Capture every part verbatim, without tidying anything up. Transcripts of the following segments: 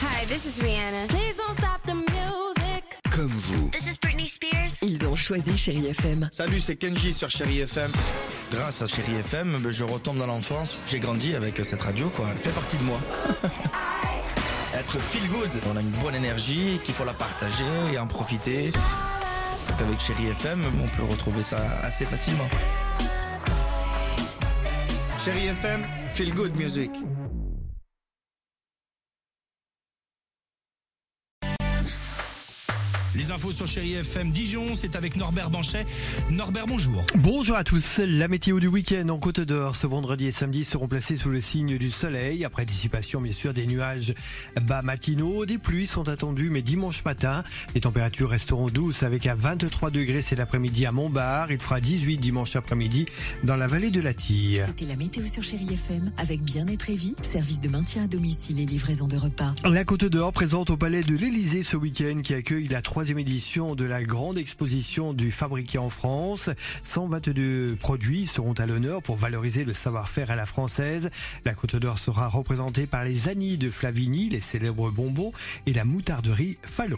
Hi, this is Rihanna. Please don't stop the music. Comme vous, This is Britney Spears. ils ont choisi Chérie F M. Salut, c'est Kenji sur Chérie F M. Grâce à Chérie F M, ben, je retombe dans l'enfance. J'ai grandi avec cette radio, quoi. Elle fait partie de moi. Être feel good. On a une bonne énergie, qu'il faut la partager et en profiter. Donc avec Chérie F M, on peut retrouver ça assez facilement. Chérie F M, feel good music. Les infos sur Chérie F M Dijon, c'est avec Norbert Banchet. Norbert, bonjour. Bonjour à tous. La météo du week-end en Côte d'Or ce vendredi et samedi seront placés sous le signe du soleil. Après dissipation bien sûr des nuages bas matinaux, des pluies sont attendues mais dimanche matin, les températures resteront douces avec à vingt-trois degrés cet après-midi à Montbard. Il fera dix-huit dimanche après-midi dans la vallée de la Tille. C'était la météo sur Chérie F M avec Bien-être et Vie, service de maintien à domicile et livraison de repas. La Côte d'Or présente au Palais de l'Élysée ce week-end qui accueille la troisième édition de la grande exposition du fabriqué en France. cent vingt-deux produits seront à l'honneur pour valoriser le savoir-faire à la française. La Côte d'Or sera représentée par les Anis de Flavigny, les célèbres bonbons et la moutarderie Fallot.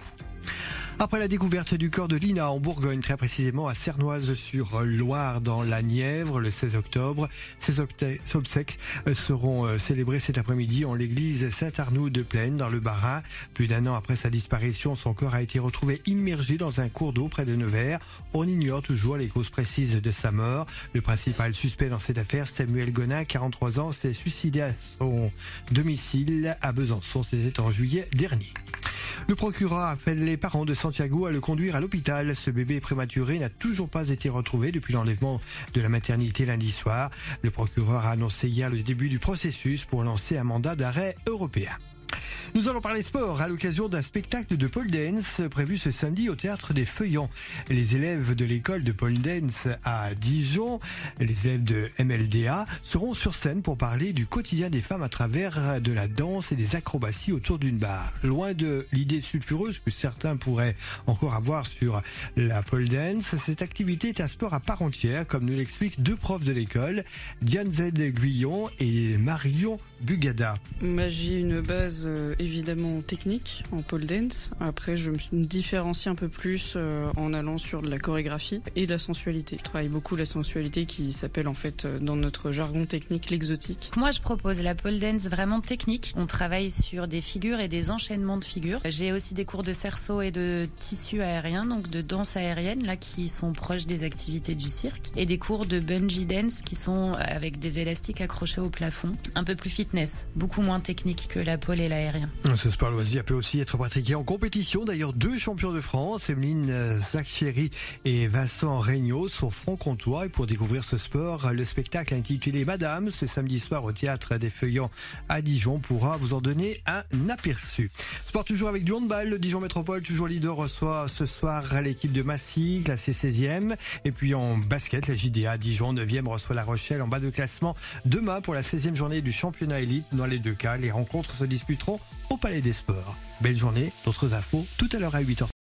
Après la découverte du corps de Lina en Bourgogne, très précisément à Cernoise-sur-Loire dans la Nièvre le seize octobre, ces obsèques seront célébrées cet après-midi en l'église Saint-Arnoux de Plaine dans le Bas-Rhin. Plus d'un an après sa disparition, son corps a été retrouvé immergé dans un cours d'eau près de Nevers. On ignore toujours les causes précises de sa mort. Le principal suspect dans cette affaire, Samuel Gonin, quarante-trois ans, s'est suicidé à son domicile à Besançon. C'était en juillet dernier. Le procureur appelle les parents de Santiago à le conduire à l'hôpital. Ce bébé prématuré n'a toujours pas été retrouvé depuis l'enlèvement de la maternité lundi soir. Le procureur a annoncé hier le début du processus pour lancer un mandat d'arrêt européen. Nous allons parler sport à l'occasion d'un spectacle de pole dance prévu ce samedi au Théâtre des Feuillants. Les élèves de l'école de pole dance à Dijon, les élèves de M L D A, seront sur scène pour parler du quotidien des femmes à travers de la danse et des acrobaties autour d'une barre. Loin de l'idée sulfureuse que certains pourraient encore avoir sur la pole dance, cette activité est un sport à part entière, comme nous l'expliquent deux profs de l'école, Diane Z. Guyon et Marion Bugada. Moi, j'ai une base euh, évidemment technique en pole dance. Après, je me différencie un peu plus euh, en allant sur de la chorégraphie et de la sensualité. Je travaille beaucoup la sensualité qui s'appelle en fait euh, dans notre jargon technique l'exotique. Moi, je propose la pole dance vraiment technique. On travaille sur des figures et des enchaînements de figures. J'ai aussi des cours de cerceau et de tissu aérien, donc de danse aérienne, là qui sont proches des activités du cirque, et des cours de bungee dance qui sont avec des élastiques accrochés au plafond, un peu plus fitness, beaucoup moins technique que la pole et l'aérien. Ce sport loisir peut aussi être pratiqué en compétition. D'ailleurs, deux champions de France, Emeline Zachchéry et Vincent Regnault, sont franc-comtois. Et pour découvrir ce sport, le spectacle intitulé Madame, ce samedi soir au Théâtre des Feuillants à Dijon, pourra vous en donner un aperçu. Sport toujours avec du handball. Le Dijon Métropole, toujours leader, reçoit ce soir l'équipe de Massy, classée seizième. Et puis en basket, la J D A Dijon neuvième reçoit La Rochelle en bas de classement demain pour la seizième journée du championnat élite. Dans les deux cas, les rencontres se disputeront au Palais des Sports. Belle journée, d'autres infos tout à l'heure à huit heures.